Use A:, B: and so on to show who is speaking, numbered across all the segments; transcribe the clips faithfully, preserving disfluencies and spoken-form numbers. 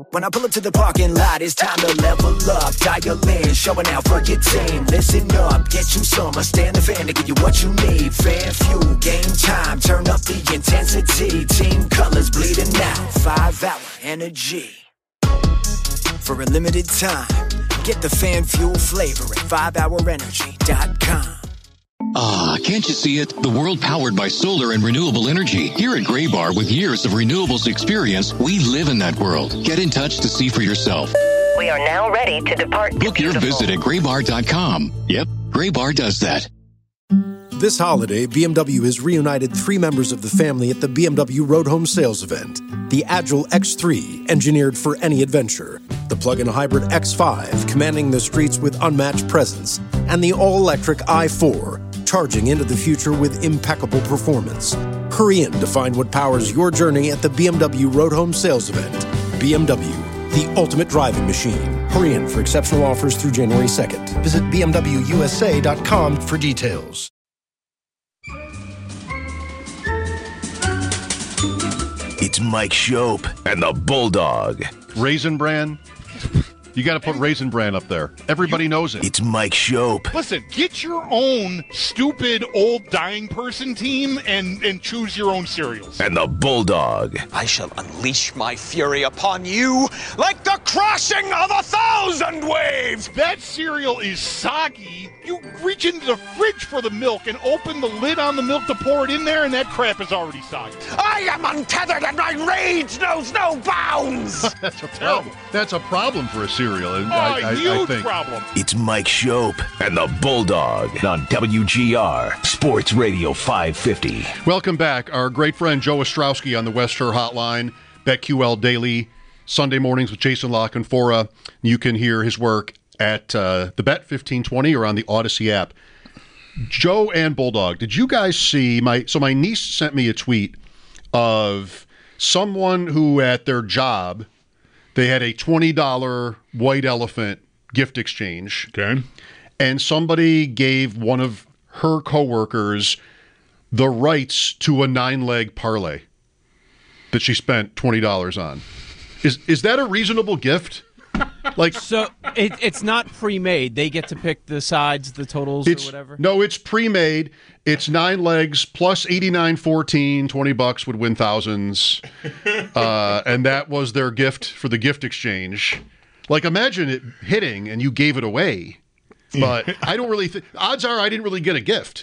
A: When I pull up to the parking lot, it's time to level up. Dial in, showing out for your team. Listen up, get you some. I stand the fan to give you what you need. Fan fuel, game time, turn up the intensity. Team colors bleeding out, five hour energy. For a limited time, get the fan fuel flavor at five hour energy dot com.
B: Ah, can't you see it? The world powered by solar and renewable energy. Here at Graybar, with years of renewables experience, we live in that world. Get in touch to see for yourself.
C: We are now ready to depart.
B: Book your visit at graybar dot com. Yep, Graybar does that.
D: This holiday, B M W has reunited three members of the family at the B M W Road Home Sales Event. The Agile X three, engineered for any adventure. The plug-in hybrid X five, commanding the streets with unmatched presence. And the all-electric i four, charging into the future with impeccable performance. Hurry in to find what powers your journey at the B M W Road Home Sales Event. B M W, the ultimate driving machine. Hurry in for exceptional offers through January second. Visit b m w u s a dot com for details.
E: It's Mike Shope and the Bulldog.
F: Raisin Bran. You got to put Raisin Bran up there. Everybody knows it.
E: It's Mike Shope.
G: Listen, get your own stupid old dying person team and, and choose your own cereals.
E: And the Bulldog.
H: I shall unleash my fury upon you like the crashing of a thousand waves.
G: That cereal is soggy. You reach into the fridge for the milk and open the lid on the milk to pour it in there, and that crap is already soggy.
H: I am untethered and my rage knows no bounds.
F: That's a problem. That's a problem for a cereal. And
G: oh,
F: I, I,
G: huge
F: I think.
G: problem.
E: It's Mike Shope and the Bulldog on W G R Sports Radio five fifty.
F: Welcome back. Our great friend Joe Ostrowski on the West Shore Hotline, BetQL Daily, Sunday mornings with Jason La Canfora. You can hear his work at uh, the Bet fifteen twenty or on the Odyssey app. Joe and Bulldog, did you guys see my? So my niece sent me a tweet of someone who at their job, they had a twenty dollars white elephant gift exchange.
G: Okay.
F: And somebody gave one of her coworkers the rights to a nine-leg parlay that she spent twenty dollars on. Is is that a reasonable gift? Like,
I: so it, it's not pre-made. They get to pick the sides, the totals, or whatever?
F: No, it's pre-made. It's nine legs plus eighty-nine fourteen. twenty bucks would win thousands. Uh, and that was their gift for the gift exchange. Like, imagine it hitting and you gave it away. But I don't really think... Odds are I didn't really get a gift.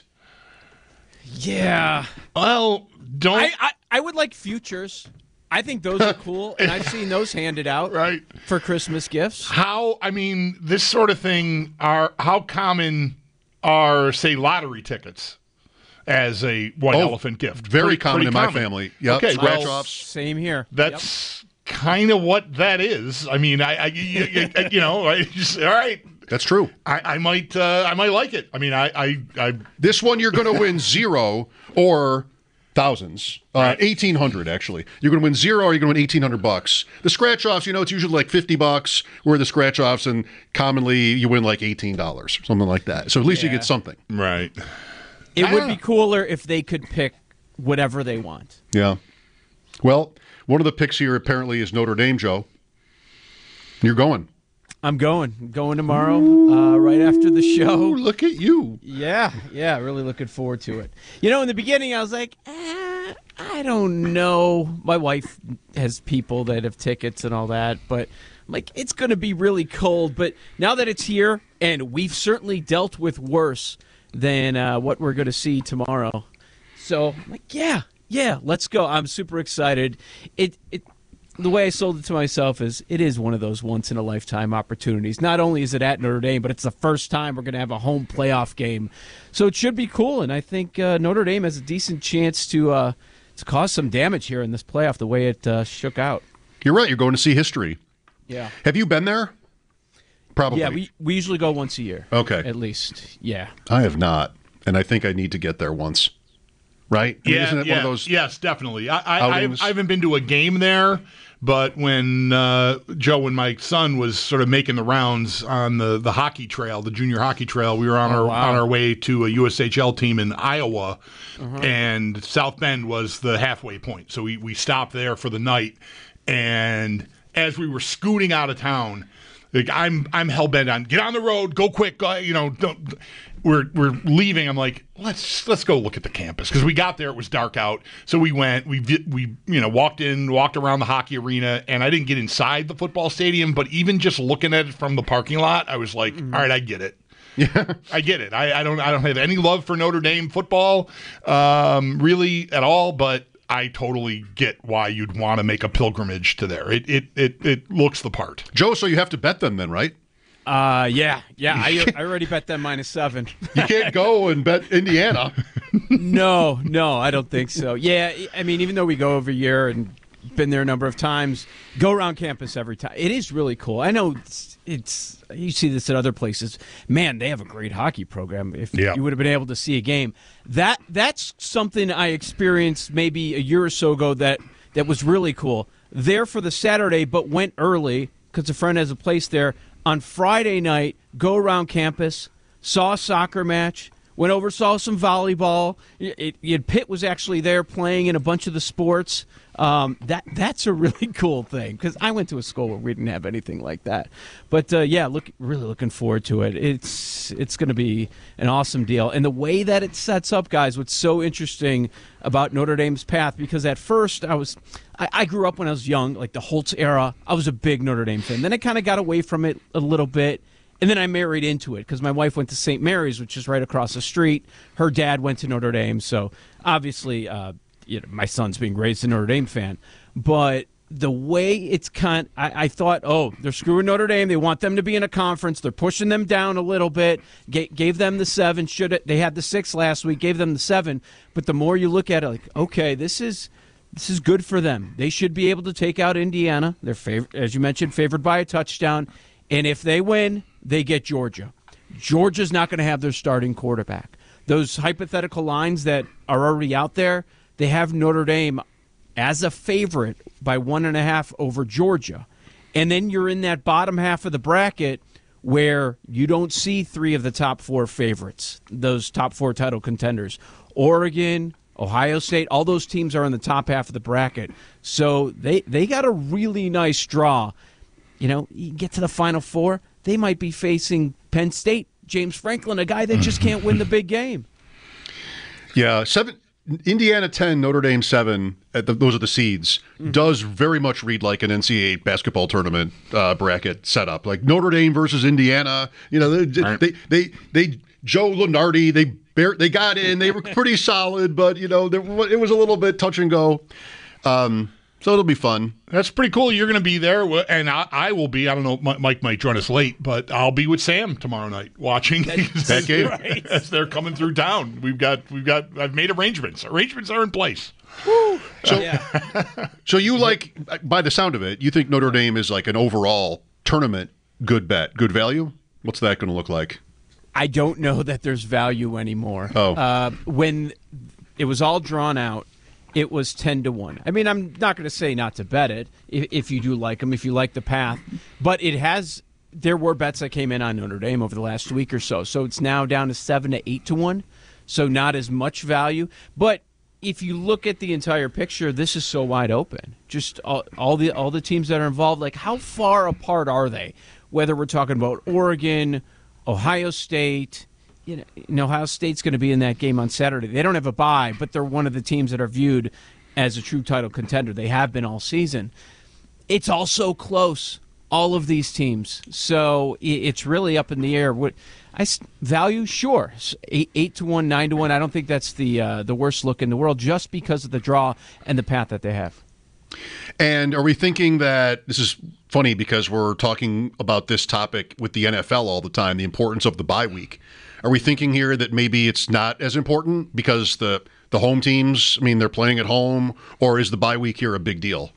I: Yeah.
G: Well, don't...
I: I, I, I would like futures. I think those are cool, and I've seen those handed out
G: right.
I: for Christmas gifts.
G: How, I mean, this sort of thing, are how common are, say, lottery tickets as a white
F: oh,
G: elephant gift?
F: Very
G: pretty,
F: common
G: pretty
F: in
G: common.
F: my family. Yep.
G: Okay,
F: scratch
G: well,
F: offs.
I: Same here.
G: That's yep. kind of what that is. I mean, I, I you, you know, I just, all right.
F: That's true.
G: I, I might, uh, I might like it. I mean, I, I, I
F: this one you're going to win zero or thousands. Uh,
G: right.
F: eighteen hundred actually. You're going to win zero or you're going to win eighteen hundred bucks. The scratch offs, you know, it's usually like fifty bucks. Where the scratch offs, and commonly you win like eighteen dollars, something like that. So at least yeah. you get something.
G: Right.
I: It ah. would be cooler if they could pick whatever they want.
F: Yeah. Well, one of the picks here apparently is Notre Dame, Joe. You're going.
I: I'm going. I'm going tomorrow, uh, right after the show.
F: Ooh, look at you.
I: Yeah, yeah, really looking forward to it. You know, in the beginning, I was like, eh, I don't know. My wife has people that have tickets and all that, but I'm like, it's going to be really cold. But now that it's here, and we've certainly dealt with worse than uh, what we're going to see tomorrow. So I'm like, yeah, yeah, let's go. I'm super excited. It it. The way I sold it to myself is it is one of those once-in-a-lifetime opportunities. Not only is it at Notre Dame, but it's the first time we're going to have a home playoff game. So it should be cool, and I think uh, Notre Dame has a decent chance to uh, to cause some damage here in this playoff the way it uh, shook out.
F: You're right. You're going to see history.
I: Yeah.
F: Have you been there? Probably.
I: Yeah, we, we usually go once a year.
F: Okay.
I: At least, yeah.
F: I have not, and I think I need to get there once. Right? I mean,
G: yeah,
F: isn't it
G: yeah,
F: one of those
G: yes, definitely. I, I, I, I haven't been to a game there, but when uh, Joe and my son was sort of making the rounds on the, the hockey trail, the junior hockey trail, we were on
I: oh,
G: our
I: wow.
G: on our way to a U S H L team in Iowa, uh-huh. and South Bend was the halfway point. So we, we stopped there for the night, and as we were scooting out of town, like I'm I'm hell bent on get on the road, go quick, go, you know. Don't, we're we're leaving. I'm like, let's let's go look at the campus because we got there. It was dark out, so we went. We we you know walked in, walked around the hockey arena, and I didn't get inside the football stadium. But even just looking at it from the parking lot, I was like, mm-hmm. all right, I get it. Yeah, I get it. I, I don't I don't have any love for Notre Dame football, um, really at all, but I totally get why you'd want to make a pilgrimage to there. It it it it looks the part.
F: Joe, so you have to bet them then, right?
I: Uh, yeah, yeah. I I already bet them minus seven.
F: You can't go and bet Indiana.
I: no, no, I don't think so. Yeah, I mean, even though we go every year and been there a number of times, go around campus every time. It is really cool. I know it's, it's you see this at other places. Man, they have a great hockey program. If yeah. you would have been able to see a game, that that's something I experienced maybe a year or so ago that that was really cool. There for the Saturday, but went early because a friend has a place there. On Friday night, go around campus, saw a soccer match, went over, saw some volleyball. It, it, Pitt was actually there playing in a bunch of the sports. Um, that that's a really cool thing because I went to a school where we didn't have anything like that. But uh, yeah, look, really looking forward to it. It's it's going to be an awesome deal, and the way that it sets up, guys, what's so interesting about Notre Dame's path? Because at first I was, I, I grew up when I was young, like the Holtz era. I was a big Notre Dame fan. Then I kind of got away from it a little bit. And then I married into it because my wife went to Saint Mary's, which is right across the street. Her dad went to Notre Dame, so obviously, uh, you know, my son's being raised a Notre Dame fan. But the way it's kind, I, I thought, oh, they're screwing Notre Dame. They want them to be in a conference. They're pushing them down a little bit. G- gave them the seven. Should it, they had the six last week. Gave them the seven. But the more you look at it, like, okay, this is this is good for them. They should be able to take out Indiana. They're fav- as you mentioned, favored by a touchdown. And if they win, they get Georgia. Georgia's not going to have their starting quarterback. Those hypothetical lines that are already out there, they have Notre Dame as a favorite by one and a half over Georgia. And then you're in that bottom half of the bracket where you don't see three of the top four favorites, those top four title contenders. Oregon, Ohio State, all those teams are in the top half of the bracket. So they, they got a really nice draw. You know, you get to the Final Four, they might be facing Penn State, James Franklin, a guy that just can't win the big game.
F: Yeah, seven, Indiana ten, Notre Dame seven, at the, those are the seeds, mm-hmm. does very much read like an N C double A basketball tournament uh, bracket setup. Like Notre Dame versus Indiana, you know, they, right. they, they, they, Joe Lunardi, they they got in, they were pretty solid, but, you know, it was a little bit touch and go. Um So it'll be fun.
G: That's pretty cool. You're going to be there, and I, I will be. I don't know, Mike might join us late, but I'll be with Sam tomorrow night watching that game right. as they're coming through town. We've got, we've got. I've made arrangements. Arrangements are in place.
F: Woo. So, yeah. so you like, by the sound of it, you think Notre Dame is like an overall tournament good bet, good value? What's that going to look like?
I: I don't know that there's value anymore.
F: Oh,
I: uh, when it was all drawn out, it was ten to one. I mean, I'm not going to say not to bet it if, if you do like them, if you like the path. But it has, there were bets that came in on Notre Dame over the last week or so. So it's now down to seven to eight to one. So not as much value. But if you look at the entire picture, this is so wide open. Just all, all the all the teams that are involved, like how far apart are they? Whether we're talking about Oregon, Ohio State, You know, Ohio State's going to be in that game on Saturday. They don't have a bye, but they're one of the teams that are viewed as a true title contender. They have been all season. It's all so close, all of these teams. So it's really up in the air. What I value, sure, eight, eight to one, nine to one. I don't think that's the uh, the worst look in the world, just because of the draw and the path that they have.
F: And are we thinking that this is funny because we're talking about this topic with the N F L all the time, the importance of the bye week? Are we thinking here that maybe it's not as important because the, the home teams, I mean, they're playing at home, or is the bye week here a big deal?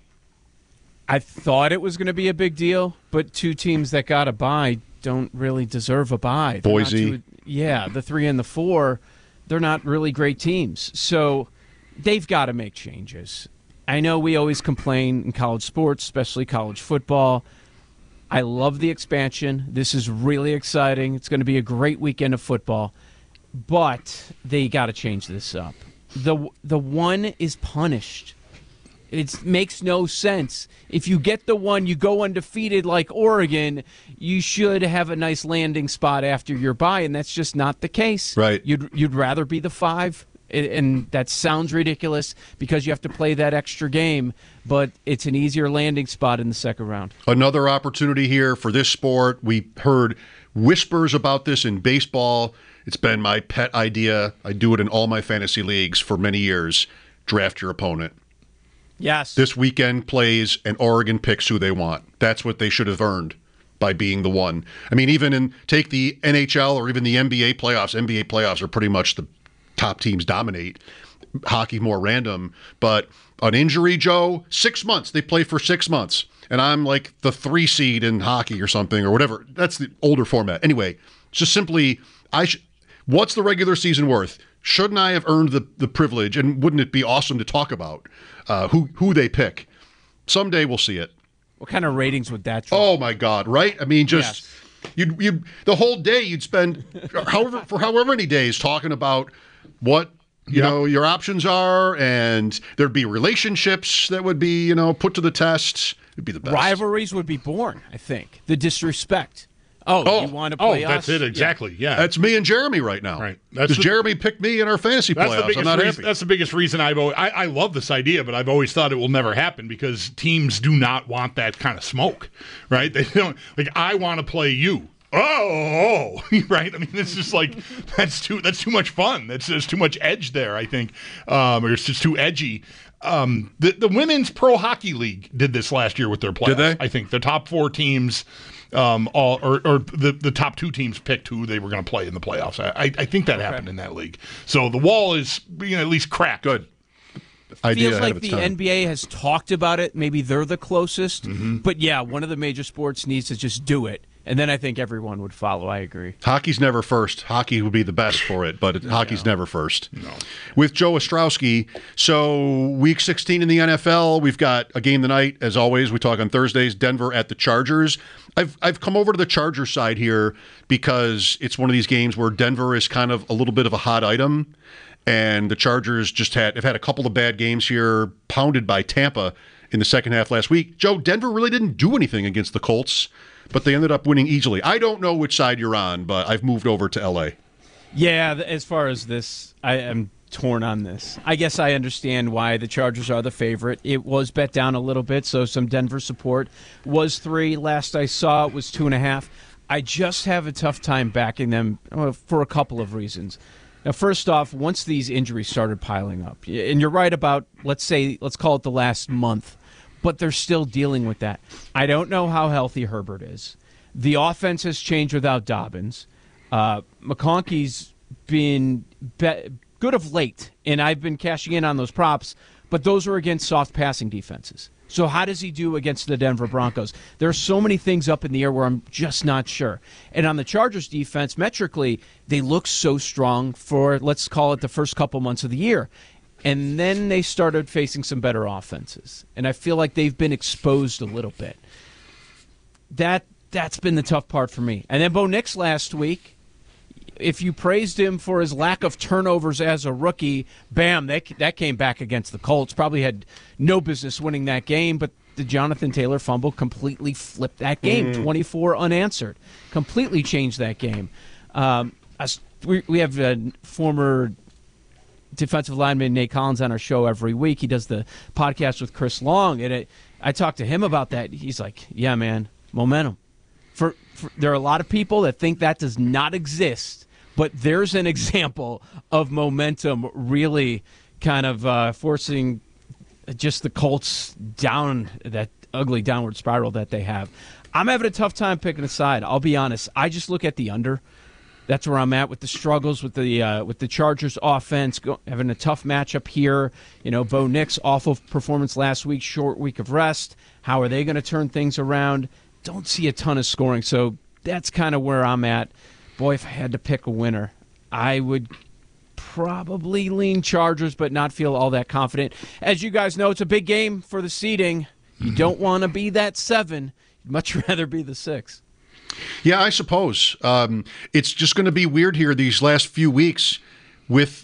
I: I thought it was going to be a big deal, but two teams that got a bye don't really deserve a bye. They're
F: Boise.
I: Too, yeah, the three and the four, they're not really great teams. So they've got to make changes. I know we always complain in college sports, especially college football. I love the expansion. This is really exciting. It's going to be a great weekend of football, but they got to change this up. The the one is punished It makes no sense. If you get the one, you go undefeated like Oregon, you should have a nice landing spot after your bye, and that's just not the case.
F: Right.
I: You'd you'd rather be the five, and that sounds ridiculous because you have to play that extra game, but it's an easier landing spot in the second round.
F: Another opportunity here for this sport. We heard whispers about this in baseball. It's been my pet idea. I do it in all my fantasy leagues for many years. Draft your opponent.
I: Yes.
F: This weekend plays and Oregon picks who they want. That's what they should have earned by being the one. I mean, even in take the N H L or even the N B A playoffs. N B A playoffs are pretty much the top teams dominate. Hockey more random. But an injury, Joe, six months. They play for six months. And I'm like the three seed in hockey or something or whatever. That's the older format. Anyway, just simply, I sh- what's the regular season worth? Shouldn't I have earned the, the privilege, and wouldn't it be awesome to talk about uh, who who they pick? Someday we'll see it.
I: What kind of ratings would that draw?
F: Oh, my God, right? I mean, just yes. you'd, you'd, the whole day you'd spend however for however many days talking about what you yep. know your options are, and there'd be relationships that would be you know put to the test. It'd be the best.
I: Rivalries would be born, I think. The disrespect. Oh,
G: oh,
I: you want to play
G: oh,
I: us?
G: that's it, exactly, yeah. yeah.
F: That's me and Jeremy right now.
G: Right.
F: Because Jeremy picked me in our fantasy
G: that's
F: playoffs.
G: The
F: I'm not
G: reason,
F: happy.
G: That's the biggest reason I've always, I, I love this idea, but I've always thought it will never happen because teams do not want that kind of smoke, right? They don't, like, I want to play you. Oh, oh, right. I mean, it's just like that's too that's too much fun. That's there's too much edge there. I think, um, or it's just too edgy. Um, the the Women's Pro Hockey League did this last year with their playoffs.
F: Did they?
G: I think the top four teams, um, all or, or the the top two teams picked who they were going to play in the playoffs. I I think that okay. happened in that league. So the wall is you know, at least cracked.
F: Good.
I: Idea feels like the N B A has talked about it. Maybe they're the closest. Mm-hmm. But yeah, one of the major sports needs to just do it. And then I think everyone would follow. I agree.
F: Hockey's never first. Hockey would be the best for it, but it, no. hockey's never first.
G: No.
F: With Joe Ostrowski, so week sixteen in the N F L, we've got a game tonight. As always, we talk on Thursdays, Denver at the Chargers. I've I've come over to the Chargers side here because it's one of these games where Denver is kind of a little bit of a hot item, and the Chargers just had have had a couple of bad games here, pounded by Tampa in the second half last week. Joe, Denver really didn't do anything against the Colts, but they ended up winning easily. I don't know which side you're on, but I've moved over to L A.
I: Yeah, as far as this, I am torn on this. I guess I understand why the Chargers are the favorite. It was bet down a little bit, so some Denver support was three. Last I saw, it was two and a half. I just have a tough time backing them for a couple of reasons. Now, first off, once these injuries started piling up, and you're right about, let's say, let's call it the last month, but they're still dealing with that. I don't know how healthy Herbert is. The offense has changed without Dobbins. Uh, McConkey's been be- good of late, and I've been cashing in on those props, but those are against soft passing defenses. So how does he do against the Denver Broncos? There are so many things up in the air where I'm just not sure. And on the Chargers defense, metrically, they look so strong for, let's call it, the first couple months of the year. And then they started facing some better offenses. And I feel like they've been exposed a little bit. That, that's been the tough part for me. And then Bo Nix last week, if you praised him for his lack of turnovers as a rookie, bam, that, that came back against the Colts. Probably had no business winning that game, but the Jonathan Taylor fumble completely flipped that game, mm. twenty-four unanswered. Completely changed that game. Um, we, we have a former defensive lineman Nate Collins on our show every week. He does the podcast with Chris Long, and it, I talked to him about that. He's like, yeah, man, momentum. For, for there are a lot of people that think that does not exist, but there's an example of momentum really kind of uh, forcing just the Colts down that ugly downward spiral that they have. I'm having a tough time picking a side. I'll be honest. I just look at the under. That's where I'm at with the struggles with the uh, with the Chargers offense, go, having a tough matchup here. You know, Bo Nix, awful performance last week, short week of rest. How are they going to turn things around? Don't see a ton of scoring, so that's kind of where I'm at. Boy, if I had to pick a winner, I would probably lean Chargers, but not feel all that confident. As you guys know, it's a big game for the seeding. You don't want to be that seven. You'd much rather be the six.
F: Yeah, I suppose. Um, it's just going to be weird here these last few weeks with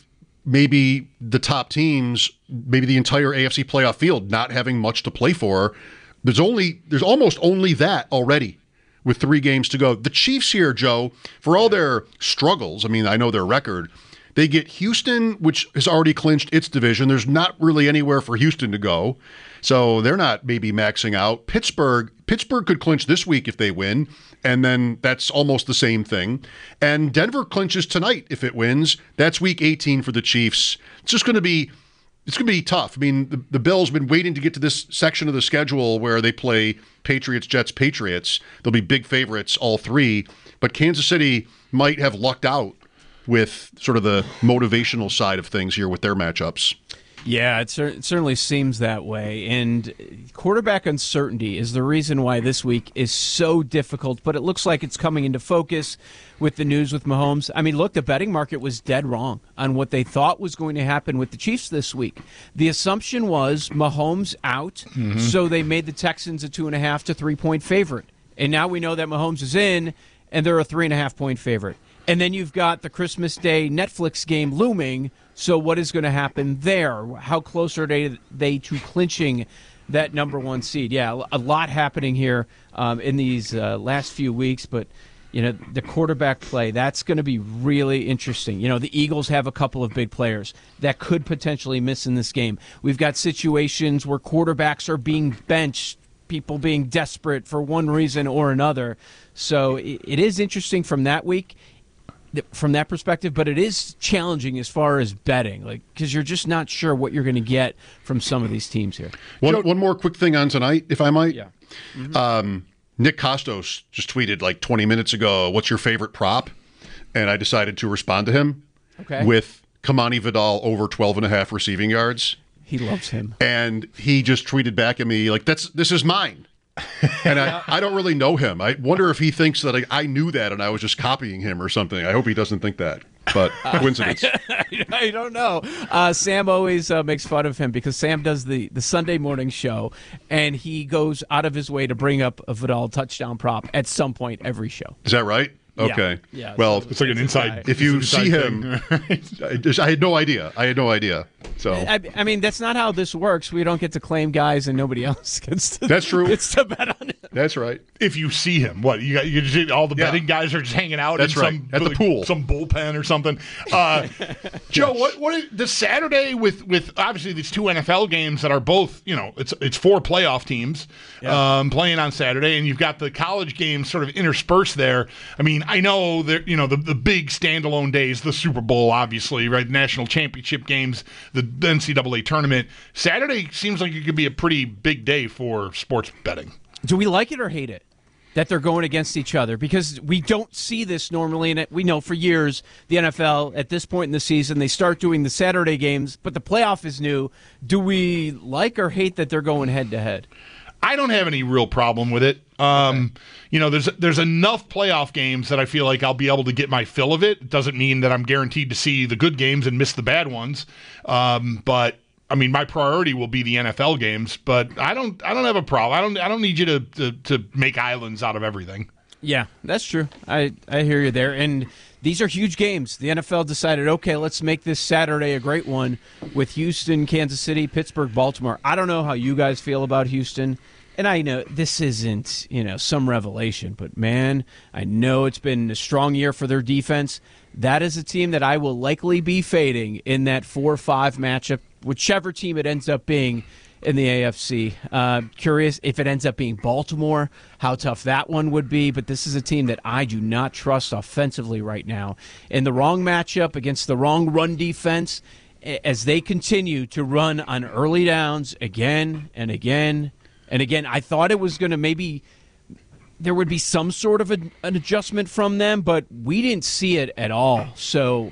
F: maybe the top teams, maybe the entire A F C playoff field not having much to play for. There's only there's almost only that already with three games to go. The Chiefs here, Joe, for all their struggles, I mean, I know their record, they get Houston, which has already clinched its division. There's not really anywhere for Houston to go, so they're not maybe maxing out. Pittsburgh, Pittsburgh could clinch this week if they win, and then that's almost the same thing. And Denver clinches tonight if it wins. That's week eighteen for the Chiefs. It's just going to be It's going to be tough. I mean, the, the Bills have been waiting to get to this section of the schedule where they play Patriots, Jets, Patriots. They'll be big favorites, all three. But Kansas City might have lucked out with sort of the motivational side of things here with their matchups.
I: Yeah, it, cer- it certainly seems that way. And quarterback uncertainty is the reason why this week is so difficult, but it looks like it's coming into focus with the news with Mahomes. I mean, look, the betting market was dead wrong on what they thought was going to happen with the Chiefs this week. The assumption was Mahomes out, mm-hmm. so they made the Texans a two and a half to three point favorite. And now we know that Mahomes is in, and they're a three and a half point favorite. And then you've got the Christmas Day Netflix game looming. So what is going to happen there? How close are they, they to clinching that number one seed? Yeah, a lot happening here um, in these uh, last few weeks, but you know the quarterback play, that's going to be really interesting. You know, the Eagles have a couple of big players that could potentially miss in this game. We've got situations where quarterbacks are being benched, people being desperate for one reason or another. So it, it is interesting from that week. From that perspective, but it is challenging as far as betting, like because you're just not sure what you're going to get from some of these teams here.
F: One, Joe, one more quick thing on tonight, if I might.
I: Yeah. Mm-hmm.
F: Um, Nick Kostos just tweeted like twenty minutes ago, "What's your favorite prop?" And I decided to respond to him
I: okay.
F: with Kamani Vidal over twelve and a half receiving yards.
I: He loves him,
F: and he just tweeted back at me like, "That's this is mine." And I, I don't really know him. I wonder if he thinks that I, I knew that and I was just copying him or something. I hope he doesn't think that. But coincidence.
I: I, I don't know. Uh, Sam always uh, makes fun of him because Sam does the, the Sunday morning show, and he goes out of his way to bring up a Vidal touchdown prop at some point every show.
F: Is that right? Okay.
I: Yeah. yeah
F: well,
G: it's like an inside.
F: If you
G: inside
F: see him, I, just, I had no idea. I had no idea. So
I: I, I mean, that's not how this works. We don't get to claim guys, and nobody else gets to.
F: That's true.
I: Gets to bet on it.
F: That's right.
G: If you see him, what you got? You just, all the
F: yeah.
G: betting guys are just hanging out.
F: That's
G: in
F: right.
G: some,
F: At the
G: like,
F: pool,
G: some bullpen or something. Uh, Joe, what what is, the Saturday with with obviously these two N F L games that are both, you know, it's it's four playoff teams yeah. um, playing on Saturday, and you've got the college games sort of interspersed there. I mean, I know that. You know, the, the big standalone days, the Super Bowl, obviously, right? National championship games, the N C double A tournament. Saturday seems like it could be a pretty big day for sports betting.
I: Do we like it or hate it that they're going against each other? Because we don't see this normally, and we know for years the N F L, at this point in the season, they start doing the Saturday games, but the playoff is new. Do we like or hate that they're going head-to-head?
G: I don't have any real problem with it. Um, okay. You know, there's there's enough playoff games that I feel like I'll be able to get my fill of it. It doesn't mean that I'm guaranteed to see the good games and miss the bad ones. Um, but I mean, my priority will be the N F L games. But I don't I don't have a problem. I don't I don't need you to to, to make islands out of everything.
I: Yeah, that's true. I I hear you there. And these are huge games. The N F L decided, okay, let's make this Saturday a great one with Houston, Kansas City, Pittsburgh, Baltimore. I don't know how you guys feel about Houston. And I know this isn't, you know, some revelation, but man, I know it's been a strong year for their defense. That is a team that I will likely be fading in that four five matchup, whichever team it ends up being in the A F C. Uh, curious if it ends up being Baltimore, how tough that one would be. But this is a team that I do not trust offensively right now. In the wrong matchup against the wrong run defense, as they continue to run on early downs again and again and again, I thought it was going to maybe there would be some sort of a, an adjustment from them, but we didn't see it at all. So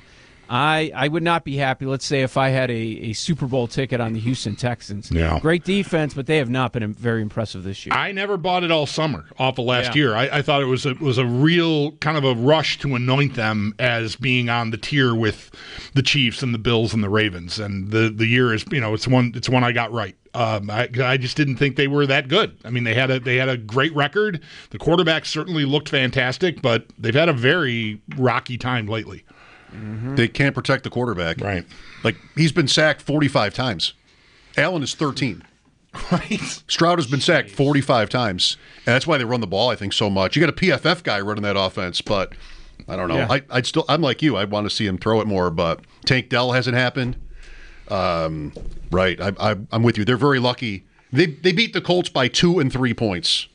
I: I I would not be happy, let's say, if I had a, a Super Bowl ticket on the Houston Texans.
G: Yeah.
I: Great defense, but they have not been very impressive this year.
G: I never bought it all summer off of last
I: yeah.
G: year. I, I thought it was a, was a real kind of a rush to anoint them as being on the tier with the Chiefs and the Bills and the Ravens. And the, the year is, you know, it's one it's one I got right. Um, I, I just didn't think they were that good. I mean, they had a they had a great record. The quarterback certainly looked fantastic, but they've had a very rocky time lately.
F: Mm-hmm. They can't protect the quarterback.
G: Right.
F: Like, he's been sacked forty-five times. Allen is thirteen.
G: Right.
F: Stroud has been sacked forty-five times. And that's why they run the ball, I think, so much. You got a P F F guy running that offense, but I don't know.
I: Yeah.
F: I, I'd still, I'm like you. I'd want to see him throw it more, but Tank Dell hasn't happened. Um, right. I, I, I'm with you. They're very lucky. They they beat the Colts by two and three points.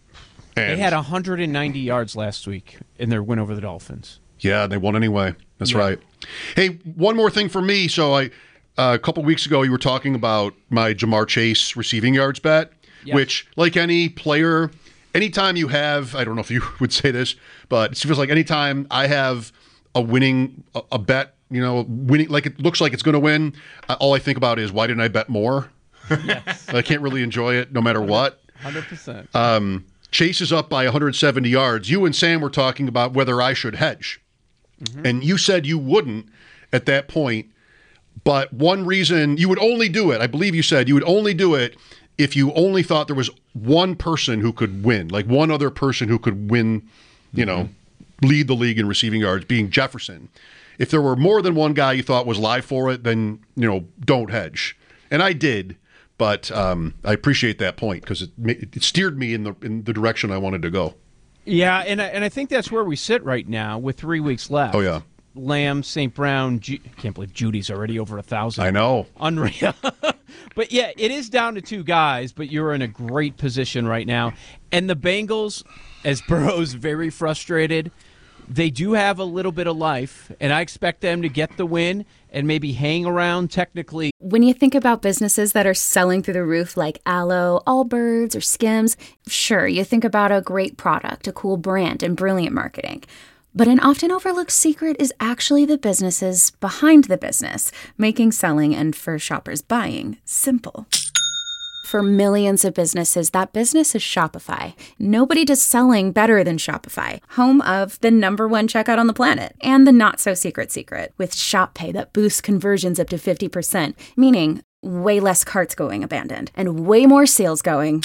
F: And
I: They had one hundred ninety yards last week in their win over the Dolphins.
F: Yeah, they won anyway. That's
I: Yeah.
F: right. Hey, one more thing for me. So I, uh, a couple weeks ago, you were talking about my Jamar Chase receiving yards bet,
I: Yes.
F: which, like any player, anytime you have, I don't know if you would say this, but it feels like anytime I have a winning, a, a bet, you know, winning, like it looks like it's going to win, uh, all I think about is why didn't I bet more?
I: Yes.
F: I can't really enjoy it no matter what.
I: one hundred percent.
F: Um, Chase is up by one hundred seventy yards. You and Sam were talking about whether I should hedge. Mm-hmm. And you said you wouldn't at that point. But one reason you would only do it, I believe you said you would only do it if you only thought there was one person who could win, like one other person who could win, you know, mm-hmm. lead the league in receiving yards, being Jefferson. If there were more than one guy you thought was live for it, then, you know, don't hedge. And I did. But um, I appreciate that point because it, it steered me in the in the direction I wanted to go.
I: Yeah, and I, and I think that's where we sit right now with three weeks left.
F: Oh, yeah.
I: Lamb, Saint Brown, Ju- I can't believe Judy's already over a thousand.
F: I know.
I: Unreal. But yeah, it is down to two guys, but you're in a great position right now. And the Bengals, as Burrow's very frustrated, they do have a little bit of life, and I expect them to get the win and maybe hang around technically.
J: When you think about businesses that are selling through the roof like Aloe, Allbirds, or Skims, sure, you think about a great product, a cool brand, and brilliant marketing. But an often overlooked secret is actually the businesses behind the business, making selling and for shoppers buying simple. For millions of businesses, that business is Shopify. Nobody does selling better than Shopify, home of the number one checkout on the planet and the not-so-secret secret with Shop Pay that boosts conversions up to fifty percent, meaning way less carts going abandoned and way more sales going.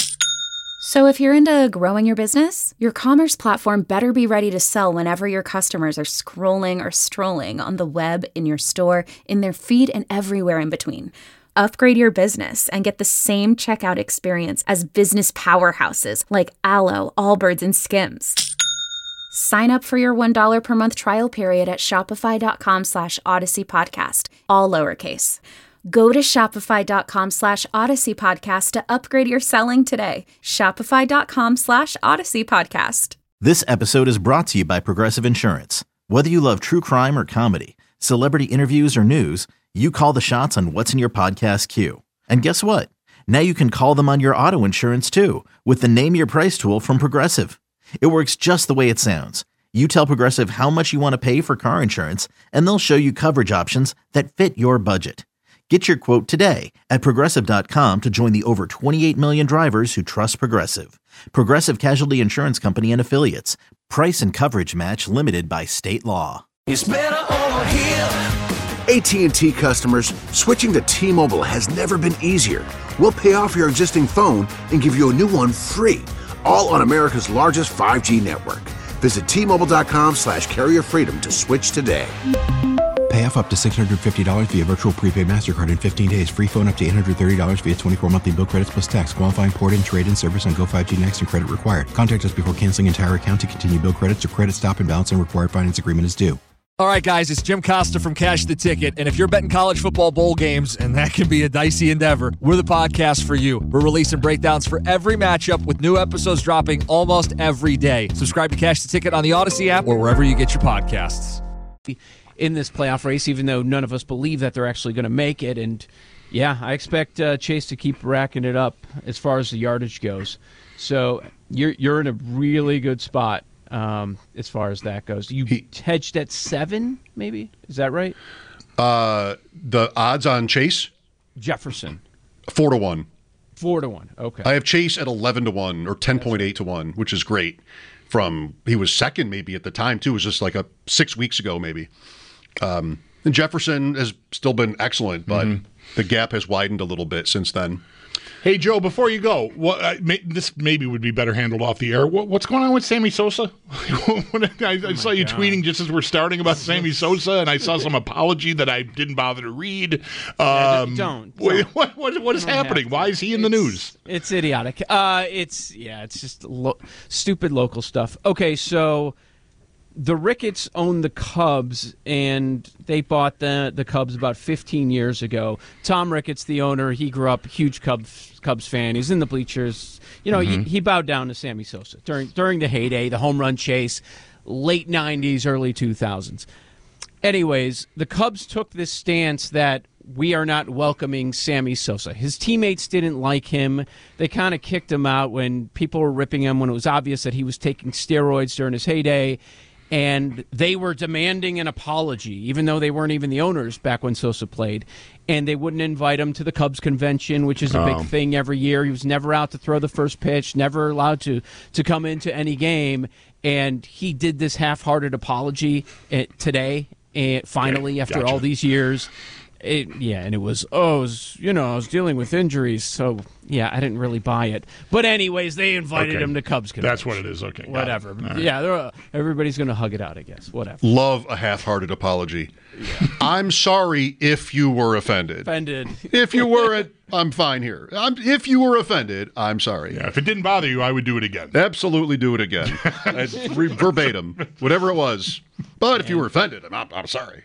J: So if you're into growing your business, your commerce platform better be ready to sell whenever your customers are scrolling or strolling on the web, in your store, in their feed, and everywhere in between. Upgrade your business and get the same checkout experience as business powerhouses like Aloe, Allbirds, and Skims. Sign up for your one dollar per month trial period at shopify.com slash Odyssey Podcast, all lowercase. Go to shopify.com slash Odyssey Podcast to upgrade your selling today. Shopify.com slash Odyssey Podcast.
K: This episode is brought to you by Progressive Insurance. Whether you love true crime or comedy, celebrity interviews or news, you call the shots on what's in your podcast queue. And guess what? Now you can call them on your auto insurance too with the Name Your Price tool from Progressive. It works just the way it sounds. You tell Progressive how much you want to pay for car insurance, and they'll show you coverage options that fit your budget. Get your quote today at Progressive dot com to join the over twenty-eight million drivers who trust Progressive. Progressive Casualty Insurance Company and Affiliates. Price and coverage match limited by state law.
A: It's better over here.
L: A T and T customers, switching to T-Mobile has never been easier. We'll pay off your existing phone and give you a new one free, all on America's largest five G network. Visit T-Mobile.com slash carrier freedom to switch today.
M: Pay off up to six hundred fifty dollars via virtual prepaid MasterCard in fifteen days. Free phone up to eight hundred thirty dollars via twenty-four monthly bill credits plus tax. Qualifying port-in, trade-in service on Go five G Next and credit required. Contact us before canceling entire account to continue bill credits or credit stop and balance and required finance agreement is due.
N: All right, guys, it's Jim Costa from Cash the Ticket, and if you're betting college football bowl games, and that can be a dicey endeavor, we're the podcast for you. We're releasing breakdowns for every matchup with new episodes dropping almost every day. Subscribe to Cash the Ticket on the Odyssey app or wherever you get your podcasts.
I: In this playoff race, even though none of us believe that they're actually going to make it, and yeah, I expect uh, Chase to keep racking it up as far as the yardage goes. So you're you're in a really good spot. Um, as far as that goes, you he, hedged at seven, maybe? Is that right?
F: Uh, the odds on Chase?
I: Jefferson.
F: Four to one.
I: Four to one, okay.
F: I have Chase at eleven to one or ten point eight to one, which is great. From, he was second maybe at the time, too. It was just like a six weeks ago, maybe. Um, and Jefferson has still been excellent, but mm-hmm. the gap has widened a little bit since then.
G: Hey, Joe, before you go, what, uh, may, this maybe would be better handled off the air. What, what's going on with Sammy Sosa? I, I
I: oh
G: saw you
I: God.
G: tweeting just as we're starting about Sammy Sosa, and I saw some apology that I didn't bother to read. Um,
I: yeah, don't.
G: What,
I: don't.
G: what, what, what is happening? Why is he in the
I: it's,
G: news?
I: It's idiotic. Uh, it's, yeah, it's just lo- stupid local stuff. Okay, so the Ricketts own the Cubs, and they bought the the Cubs about fifteen years ago. Tom Ricketts, the owner, he grew up a huge Cubs Cubs fan. He's in the bleachers. You know, mm-hmm. he, he bowed down to Sammy Sosa during during the heyday, the home run chase, late nineties, early two thousands. Anyways, the Cubs took this stance that we are not welcoming Sammy Sosa. His teammates didn't like him. They kind of kicked him out when people were ripping him, when it was obvious that he was taking steroids during his heyday. And they were demanding an apology, even though they weren't even the owners back when Sosa played. And they wouldn't invite him to the Cubs convention, which is a big
G: Oh.
I: thing every year. He was never out to throw the first pitch, never allowed to, to come into any game. And he did this half-hearted apology uh, today, uh, finally,
G: Okay,
I: after
G: gotcha.
I: all these years. It, yeah, and it was, oh, it was, you know, I was dealing with injuries, so, yeah, I didn't really buy it. But anyways, they invited
G: Okay.
I: him to Cubs convention.
G: That's what it is. Okay. got it.
I: Whatever.
G: All right.
I: Yeah, they're, uh, everybody's going to hug it out, I guess. Whatever.
F: Love a half-hearted apology. I'm sorry if you were offended.
I: Offended.
F: If you were, I'm fine here. I'm, if you were offended, I'm sorry.
G: Yeah, if it didn't bother you, I would do it again.
F: Absolutely do it again. I'd re- verbatim, whatever it was. But if you were offended, I'm, I'm sorry.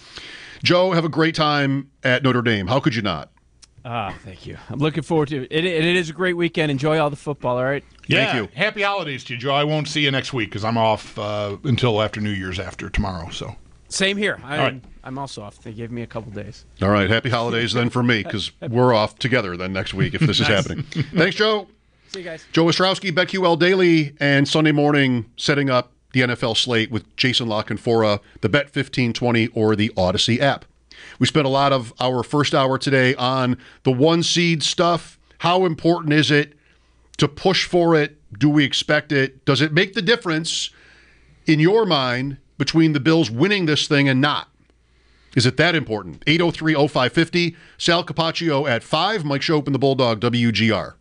F: Joe, have a great time at Notre Dame. How could you not?
I: Ah, thank you. I'm looking forward to it. It, it is a great weekend. Enjoy all the football, all right?
G: Yeah,
F: Thank you.
G: Happy holidays to you, Joe. I won't see you next week because I'm off uh, until after New Year's after tomorrow. So
I: Same here. I'm,
G: All right.
I: I'm also off. They gave me a couple days.
F: All right, happy holidays then for me, because we're off together then next week if this is
I: Nice.
F: happening. Thanks, Joe.
I: See you guys.
F: Joe Ostrowski, BetQL Daily, and Sunday morning setting up the N F L slate with Jason La Canfora, the Bet fifteen twenty or the Odyssey app. We spent a lot of our first hour today on the one seed stuff. How important is it to push for it? Do we expect it? Does it make the difference in your mind between the Bills winning this thing and not? Is it that important? eight oh three oh five five oh. Sal Capaccio at five. Mike Shope and the Bulldog, W G R.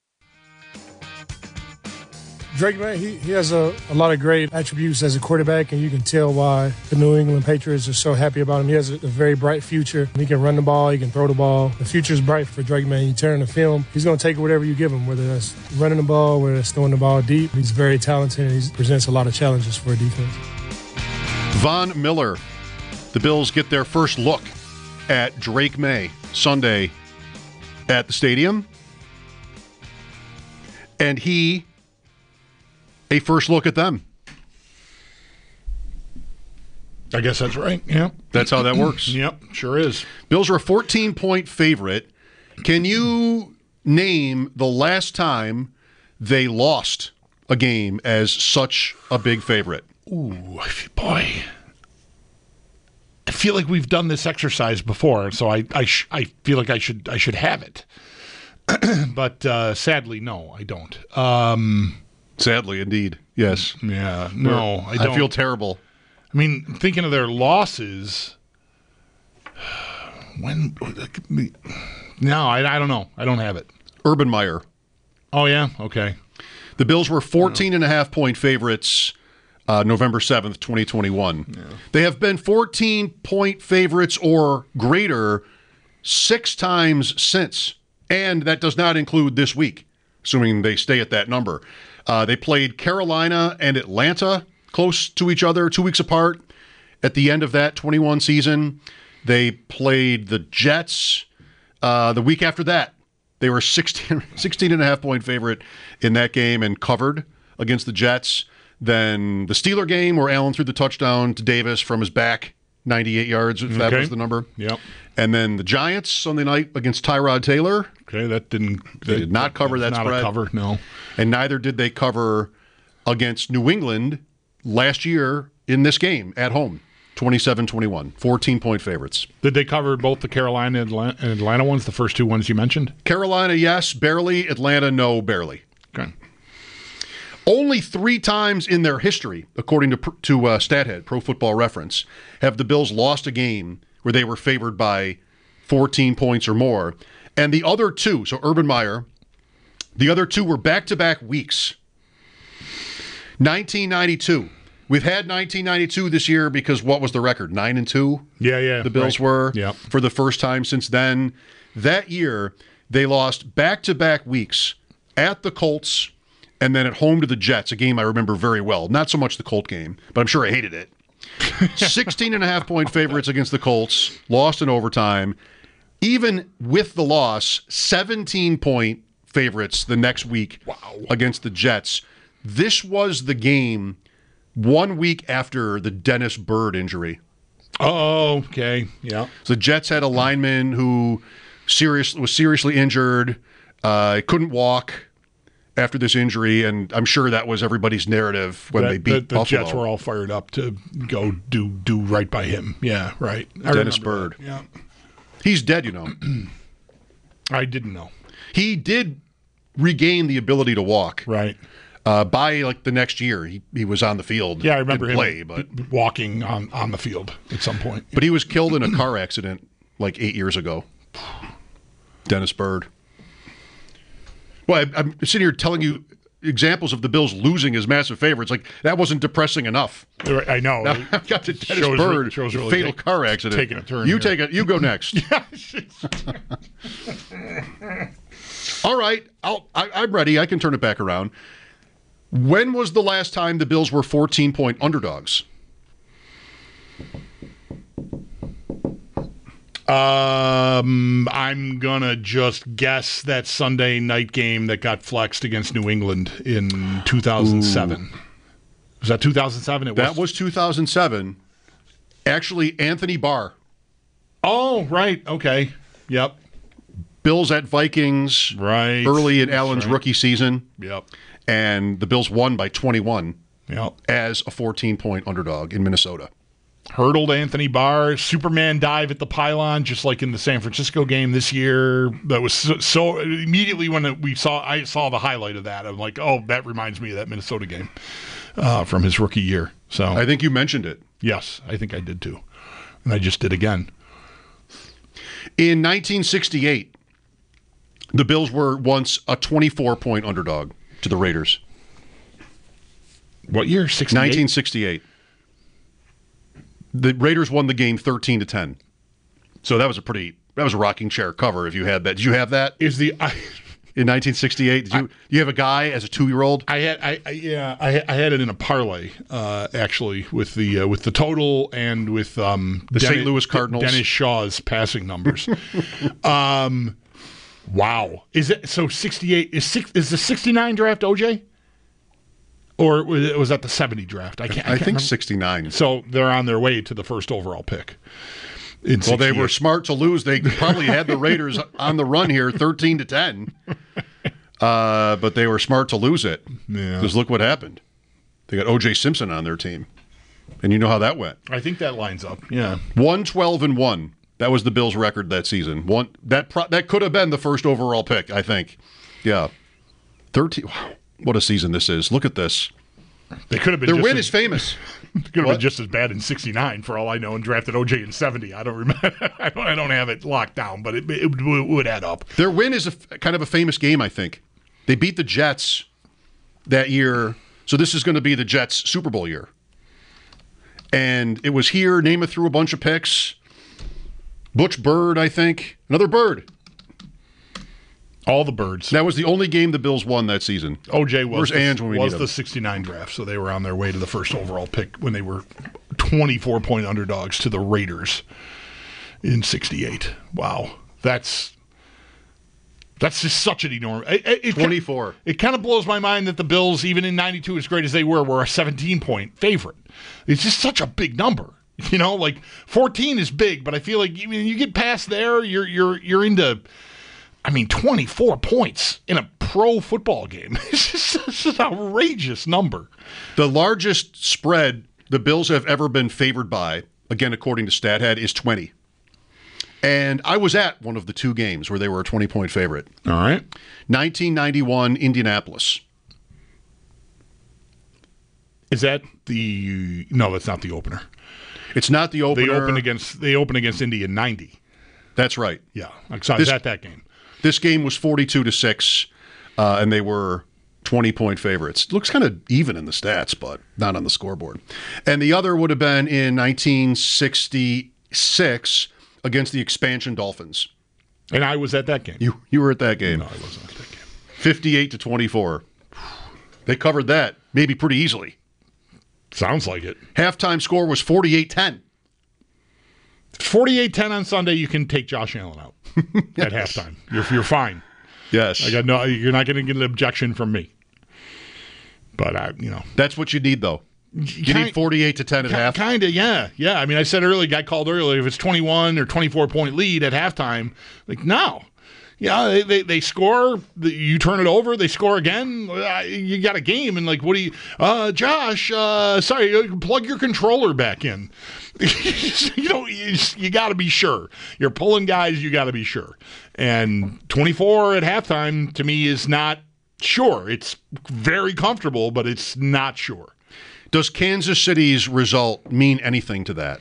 O: Drake May, he, he has a, a lot of great attributes as a quarterback, and you can tell why the New England Patriots are so happy about him. He has a, a very bright future. He can run the ball. He can throw the ball. The future is bright for Drake May. You turn the film, he's going to take whatever you give him, whether that's running the ball, whether that's throwing the ball deep. He's very talented, and he presents a lot of challenges for a defense.
F: Von Miller. The Bills get their first look at Drake May Sunday at the stadium. And he, a first look at them.
G: I guess that's right. Yeah.
F: That's how that works.
G: Yep, sure is.
F: Bills are a fourteen-point favorite. Can you name the last time they lost a game as such a big favorite?
G: Ooh, boy. I feel like we've done this exercise before, so I I, sh- I feel like I should I should have it. But uh, sadly, no, I don't. Um,
F: sadly, indeed, yes.
G: Yeah, no, I don't.
F: I feel terrible.
G: I mean, thinking of their losses, when? No, I, I don't know. I don't have it.
F: Urban Meyer.
G: Oh, yeah? Okay.
F: The Bills were fourteen and a half point favorites uh, November seventh, twenty twenty-one. Yeah. They have been fourteen point favorites or greater six times since. And that does not include this week, assuming they stay at that number. Uh, they played Carolina and Atlanta close to each other, two weeks apart. At the end of that twenty-one season, they played the Jets. Uh, the week after that, they were sixteen, sixteen and a half point favorite in that game and covered against the Jets. Then the Steeler game where Allen threw the touchdown to Davis from his back, ninety-eight yards, if that
G: Okay.
F: was the number.
G: Yep.
F: And then the Giants Sunday night against Tyrod Taylor.
G: Okay, that didn't.
F: They
G: that,
F: did not cover that
G: not
F: spread.
G: a cover, no.
F: And neither did they cover against New England last year in this game at home. twenty-seven twenty-one, fourteen-point favorites.
G: Did they cover both the Carolina and Atlanta, and Atlanta ones, the first two ones you mentioned?
F: Carolina, yes, barely. Atlanta, no, barely.
G: Okay.
F: Only three times in their history, according to to uh, StatHead, Pro Football Reference, have the Bills lost a game where they were favored by fourteen points or more. And the other two, so Urban Meyer, the other two were back-to-back weeks. nineteen ninety-two. We've had nineteen ninety-two this year because what was the record? Nine and two?
G: Yeah, yeah.
F: The Bills
G: right.
F: were
G: yep.
F: for the first time since then. That year, they lost back-to-back weeks at the Colts and then at home to the Jets, a game I remember very well. Not so much the Colt game, but I'm sure I hated it. sixteen and a half point favorites against the Colts, lost in overtime. Even with the loss, seventeen point favorites the next week
G: wow.
F: against the Jets. This was the game one week after the Dennis Byrd injury.
G: Oh, okay. Yeah.
F: So the Jets had a lineman who serious, was seriously injured, uh, couldn't walk after this injury, and I'm sure that was everybody's narrative when
G: that,
F: they beat
G: the, the
F: Buffalo.
G: Jets were all fired up to go do do right by him. Yeah, right. I
F: Dennis Byrd.
G: That. Yeah.
F: He's dead, you know.
G: I didn't know.
F: He did regain the ability to walk.
G: Right.
F: Uh, by like the next year, he, he was on the field.
G: Yeah, I remember
F: Didn't
G: him
F: play, but
G: b- walking on, on the field at some point.
F: But he was killed in a car accident like eight years ago. Dennis Byrd. Well, I, I'm sitting here telling you examples of the Bills losing as massive favorites. Like, that wasn't depressing enough.
G: I know.
F: Now I've got the Dennis
G: shows,
F: Byrd
G: shows really
F: fatal
G: take,
F: car accident.
G: Taking a turn.
F: You
G: here.
F: take it. You go next. All right, I'll, I, I'm ready. I can turn it back around. When was the last time the Bills were fourteen-point underdogs?
G: Um, I'm gonna just guess that Sunday night game that got flexed against New England in two thousand seven. Ooh. Was that two thousand seven? It was.
F: That was two thousand seven. Actually, Anthony Barr.
G: Oh, right. Okay. Yep.
F: Bills at Vikings.
G: Right.
F: Early in Allen's
G: right.
F: rookie season.
G: Yep.
F: And the Bills won by twenty-one.
G: Yep.
F: As a fourteen-point underdog in Minnesota.
G: Hurdled Anthony Barr, Superman dive at the pylon, just like in the San Francisco game this year. That was so, so immediately when we saw, I saw the highlight of that. I'm like, oh, that reminds me of that Minnesota game uh, from his rookie year. So
F: I think you mentioned it.
G: Yes, I think I did too, and I just did again.
F: In nineteen sixty-eight, the Bills were once a twenty-four point underdog to the Raiders.
G: What year? sixty-eight?
F: nineteen sixty-eight. The Raiders won the game thirteen to ten. So that was a pretty that was a rocking chair cover if you had that. Did you have that?
G: Is the I,
F: in nineteen sixty-eight? Did you I, you have a guy as a two-year-old?
G: I had I, I yeah, I, I had it in a parlay uh, actually with the uh, with the total and with um,
F: the
G: Dennis,
F: Saint Louis Cardinals.
G: Dennis Shaw's passing numbers. um wow. Is it so sixty-eight is six, is the sixty-nine draft O J? Or was that the seventy draft? I can't. I,
F: I
G: can't
F: think
G: remember.
F: sixty-nine.
G: So they're on their way to the first overall pick.
F: Well, they were smart to lose. They probably had the Raiders on the run here, thirteen to ten. Uh, but they were smart to lose it.
G: Yeah.
F: Because look what happened. They got O J Simpson on their team, and you know how that went.
G: I think that lines up. Yeah,
F: one twelve and one. That was the Bills' record that season. One that pro, that could have been the first overall pick. I think. Yeah, thirteen. Wow. What a season this is. Look at this.
G: They could have been
F: Their
G: just
F: win
G: as,
F: is famous.
G: Could have what? been just as bad in sixty-nine for all I know and drafted O J in seventy. I don't remember. I don't, I don't have it locked down, but it, it, it would add up.
F: Their win is a, kind of a famous game, I think. They beat the Jets that year. So this is going to be the Jets' Super Bowl year. And it was here. Namath threw a bunch of picks. Butch Bird, I think. Another Bird.
G: All the Birds.
F: That was the only game the Bills won that season.
G: O J was,
F: Where's
G: the,
F: Ange when we
G: was
F: need
G: the
F: him?
G: sixty-nine draft, so they were on their way to the first overall pick when they were twenty-four point underdogs to the Raiders in sixty-eight. Wow. That's that's just such an enormous... It, it, it
F: twenty-four.
G: Kind of, it kind of blows my mind that the Bills, even in ninety-two, as great as they were, were a seventeen point favorite. It's just such a big number. You know, like fourteen is big, but I feel like you, you get past there, you're you're you're into... I mean, twenty-four points in a pro football game. It's just, it's just an outrageous number.
F: The largest spread the Bills have ever been favored by, again, according to StatHead, is twenty. And I was at one of the two games where they were a twenty-point favorite.
G: All right.
F: nineteen ninety-one, Indianapolis.
G: Is that the... No, that's not the opener.
F: It's not the opener.
G: They opened against, they opened against Indy in ninety.
F: That's right.
G: Yeah. So I was at that game.
F: This game was forty-two to six, uh, and they were twenty-point favorites. It looks kind of even in the stats, but not on the scoreboard. And the other would have been in nineteen sixty-six against the expansion Dolphins.
G: And I was at that game.
F: You you were at that game.
G: No, I wasn't at that game.
F: fifty-eight to twenty-four. They covered that maybe pretty easily.
G: Sounds like it.
F: Halftime score was forty-eight ten.
G: forty-eight ten on Sunday, you can take Josh Allen out at halftime. You're, you're fine.
F: Yes.
G: I got no. You're not going to get an objection from me. But I, you know,
F: that's what you need, though. You
G: kind,
F: need forty-eight to ten at half.
G: Kind of, yeah, yeah. I mean, I said earlier, guy called earlier. If it's twenty-one or twenty-four point lead at halftime, like no, yeah, they they, they score. You turn it over, they score again. You got a game, and like, what do you, uh, Josh? Uh, sorry, plug your controller back in. you know, you, you got to be sure. You're pulling guys. You got to be sure. And twenty-four at halftime to me is not sure. It's very comfortable, but it's not sure.
F: Does Kansas City's result mean anything to that?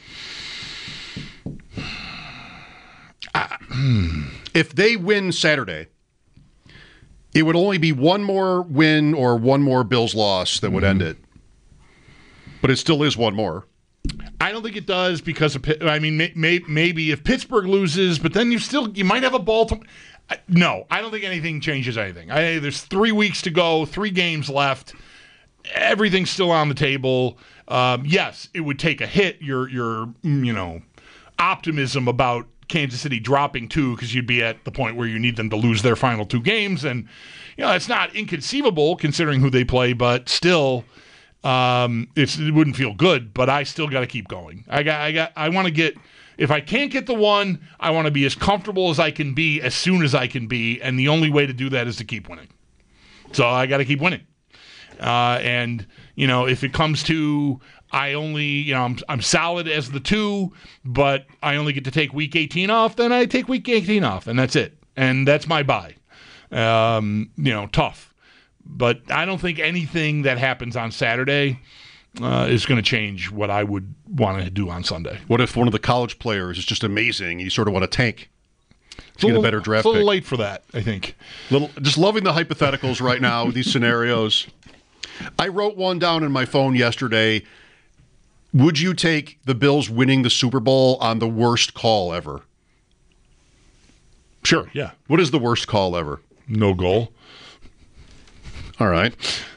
F: Uh, if they win Saturday, it would only be one more win or one more Bills loss that would mm-hmm. end it. But it still is one more.
G: I don't think it does because of, I mean, may, may, maybe if Pittsburgh loses, but then you still, you might have a Baltimore. No, I don't think anything changes anything. I, there's three weeks to go, three games left. Everything's still on the table. Um, yes, it would take a hit. Your, your, you know, optimism about Kansas City dropping two because you'd be at the point where you need them to lose their final two games. And, you know, it's not inconceivable considering who they play, but still, um, it's, it wouldn't feel good. But I still got to keep going. I got, I got, I want to get. If I can't get the one, I want to be as comfortable as I can be as soon as I can be, and the only way to do that is to keep winning. So I got to keep winning. Uh, and, you know, if it comes to I only, you know, I'm, I'm solid as the two, but I only get to take week eighteen off, then I take week eighteen off, and that's it. And that's my bye. Um, you know, tough. But I don't think anything that happens on Saturday Uh, is going to change what I would want to do on Sunday.
F: What if one of the college players is just amazing? You sort of want to tank to get a better draft
G: pick. It's a little
F: pick.
G: late for that, I think.
F: Little, just loving the hypotheticals right now with these scenarios. I wrote one down in my phone yesterday. Would you take the Bills winning the Super Bowl on the worst call ever?
G: Sure, yeah.
F: What is the worst call ever?
G: No goal.
F: All right.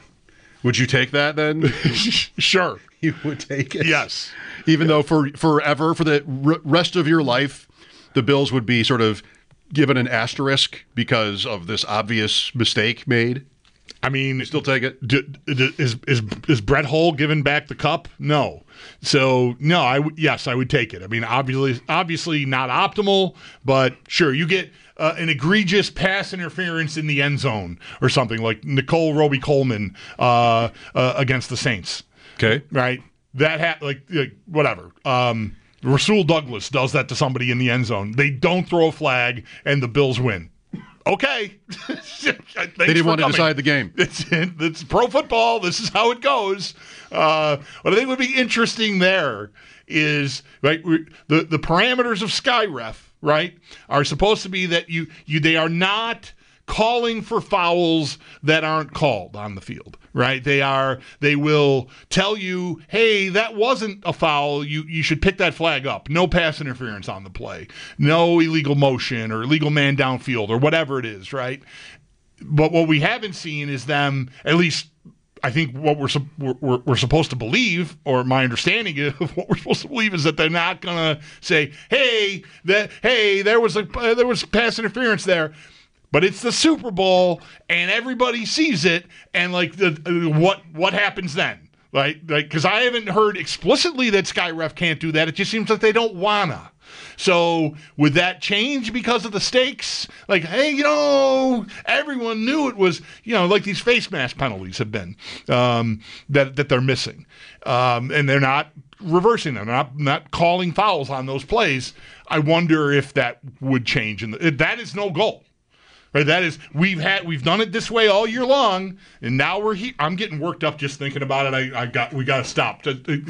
F: Would you take that then?
G: Sure.
F: You would take it?
G: Yes.
F: Even though for forever, for the r- rest of your life, the Bills would be sort of given an asterisk because of this obvious mistake made?
G: I mean,
F: you still take it?
G: Do, do, is, is is Brett Hull giving back the cup? No. So, no, I w- yes, I would take it. I mean, obviously, obviously not optimal, but sure, you get uh, an egregious pass interference in the end zone or something like Nicole Roby-Coleman uh, uh, against the Saints.
F: Okay.
G: Right? That, ha- like, like, whatever. Um, Rasul Douglas does that to somebody in the end zone. They don't throw a flag, and the Bills win. Okay.
F: They didn't want to decide the game.
G: It's, it's pro football. This is how it goes. Uh, what I think would be interesting there is right the, the parameters of SkyRef, right, are supposed to be that you you they are not calling for fouls that aren't called on the field, right? They are they will tell you, hey, that wasn't a foul. You you should pick that flag up. No pass interference on the play. No illegal motion or illegal man downfield or whatever it is, right? But what we haven't seen is them, at least I think what we're, we're we're supposed to believe, or my understanding of what we're supposed to believe, is that they're not going to say, hey, that hey, there was a uh, there was pass interference there. But it's the Super Bowl, and everybody sees it, and like, the, uh, what what happens then? Right? Like, because I haven't heard explicitly that SkyRef can't do that. It just seems like they don't wanna. So would that change because of the stakes? Like, hey, you know, everyone knew it was, you know, like these face mask penalties have been um, that that they're missing, um, and they're not reversing them, they're not not calling fouls on those plays. I wonder if that would change, and that is no goal. Right, that is we've had we've done it this way all year long, and now we're here. I'm getting worked up just thinking about it. I, I got we got to stop.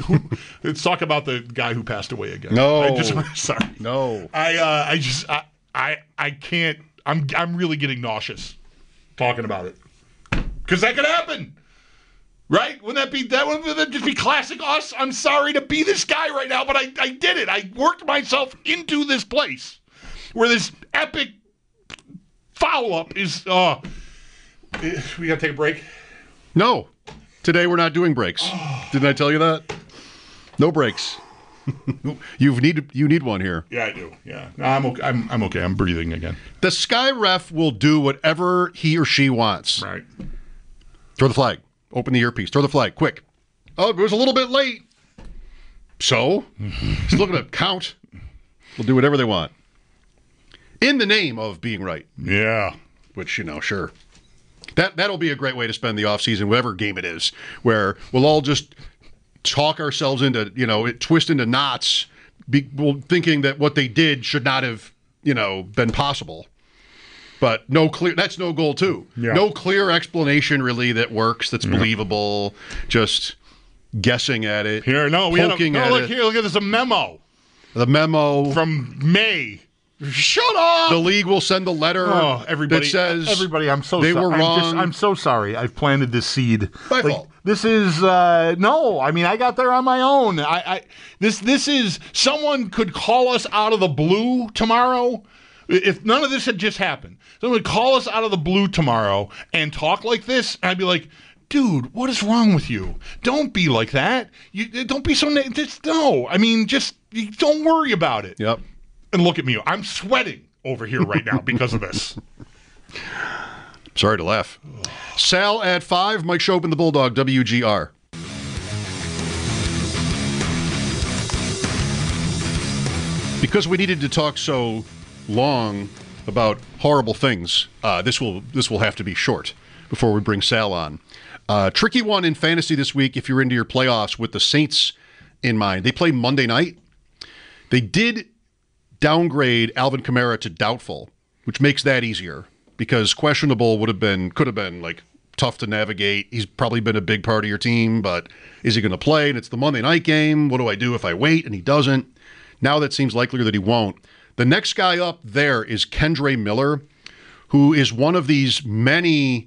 G: Let's talk about the guy who passed away again.
F: No,
G: I just, sorry,
F: no.
G: I uh, I just I, I I can't I'm I'm really getting nauseous talking about it. Because that could happen. Right? Wouldn't that be that would that just be classic us? I'm sorry to be this guy right now, but I, I did it. I worked myself into this place where this epic follow-up is uh we gotta take a break?
F: No. Today we're not doing breaks. Didn't I tell you that? No breaks. you need you need one here.
G: Yeah, I do. Yeah. No, I'm okay. I'm, I'm okay. I'm breathing again.
F: The Sky Ref will do whatever he or she wants.
G: Right.
F: Throw the flag. Open the earpiece. Throw the flag. Quick. Oh, it was a little bit late. So? Still going to count. They'll do whatever they want. In the name of being right.
G: Yeah.
F: Which, you know, sure. That, that'll be a great way to spend the offseason, whatever game it is, where we'll all just talk ourselves into, you know, it, twist into knots, be, well, thinking that what they did should not have, you know, been possible. But no clear, that's no goal too.
G: Yeah.
F: No clear explanation really that works, that's
G: Yeah.
F: believable, just guessing at it.
G: Here, no, we had a,
F: poking
G: no,
F: at
G: look
F: it.
G: here, look at this, a memo.
F: The memo.
G: From May. Shut up!
F: The league will send a letter
G: oh, everybody,
F: that says
G: everybody, I'm so
F: they
G: so-
F: were
G: I'm
F: wrong.
G: Just, I'm so sorry. I've planted this seed.
F: My
G: Like,
F: fault.
G: This is uh, no. I mean, I got there on my own. I, I this this is someone could call us out of the blue tomorrow. If none of this had just happened, someone would call us out of the blue tomorrow and talk like this. I'd be like, dude, what is wrong with you? Don't be like that. You don't be so. Na- just no. I mean, just you don't worry about it.
F: Yep.
G: And look at me. I'm sweating over here right now because of this.
F: Sorry to laugh. Sal at five, Mike Schopen, the Bulldog, W G R. Because we needed to talk so long about horrible things, uh, this will this will have to be short before we bring Sal on. Uh, tricky one in fantasy this week if you're into your playoffs with the Saints in mind. They play Monday night. They did downgrade Alvin Kamara to doubtful, which makes that easier because questionable would have been could have been like tough to navigate. He's probably been a big part of your team, but is he going to play? And it's the Monday night game. What do I do if I wait and he doesn't? Now that seems likelier that he won't. The next guy up there is Kendre Miller, who is one of these many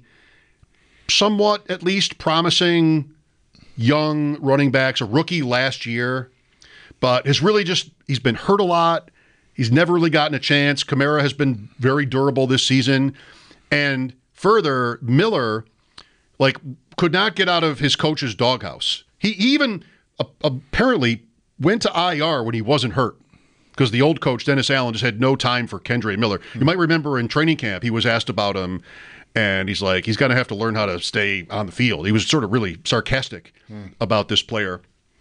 F: somewhat at least promising young running backs, a rookie last year, but has really just, he's been hurt a lot. He's never really gotten a chance. Kamara has been very durable this season. And further, Miller, like, could not get out of his coach's doghouse. He even uh, apparently went to I R when he wasn't hurt because the old coach, Dennis Allen, just had no time for Kendre Miller. You might remember in training camp, he was asked about him, and he's like, he's going to have to learn how to stay on the field. He was sort of really sarcastic hmm. about this player.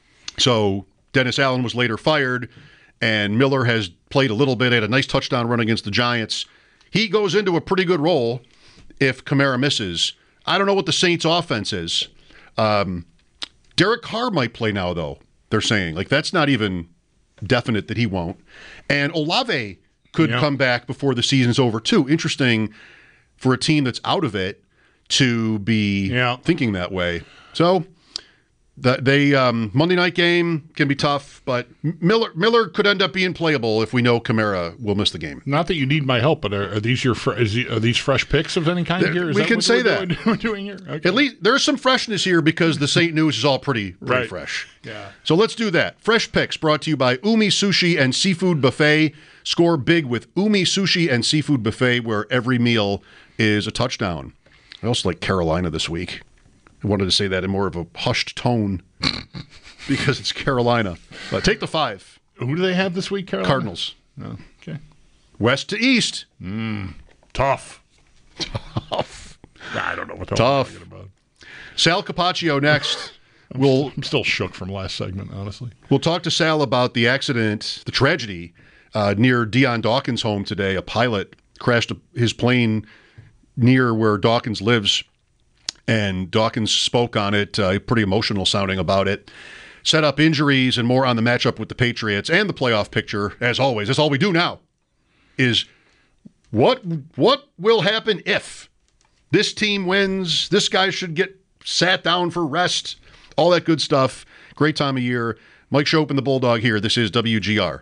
F: So Dennis Allen was later fired, and Miller has played a little bit, had a nice touchdown run against the Giants. He goes into a pretty good role if Kamara misses. I don't know what the Saints' offense is. Um, Derek Carr might play now, though, they're saying. Like, that's not even definite that he won't. And Olave could
G: yeah.
F: come back before the season's over, too. Interesting for a team that's out of it to be
G: yeah.
F: thinking that way. So the, they um, Monday night game can be tough, but Miller Miller could end up being playable if we know Kamara will miss the game.
G: Not that you need my help, but are, are these your fr- is he, are these fresh picks of any kind
F: There,
G: here? Is
F: we
G: that
F: can
G: what
F: say
G: we're
F: that.
G: Doing, we're doing here? Okay.
F: At least there's some freshness here because the Saint news is all pretty, pretty
G: Right.
F: fresh.
G: Yeah.
F: So let's do that. Fresh picks brought to you by Umi Sushi and Seafood Buffet. Score big with Umi Sushi and Seafood Buffet, where every meal is a touchdown. I also like Carolina this week. I wanted to say that in more of a hushed tone because it's Carolina. But take the five.
G: Who do they have this week, Carolina?
F: Cardinals.
G: Oh, okay.
F: West to east.
G: Mm, tough.
F: Tough.
G: I don't know what the
F: Tough.
G: hell I'm talking about.
F: Sal Capaccio next.
G: I'm,
F: we'll,
G: still, I'm still shook from last segment, honestly.
F: We'll talk to Sal about the accident, the tragedy uh, near Dion Dawkins' home today. A pilot crashed his plane near where Dawkins lives, and Dawkins spoke on it, uh, pretty emotional sounding about it. Set up injuries and more on the matchup with the Patriots and the playoff picture, as always. That's all we do now, is what what will happen if this team wins, this guy should get sat down for rest, all that good stuff. Great time of year. Mike Schopen, the Bulldog here. This is W G R.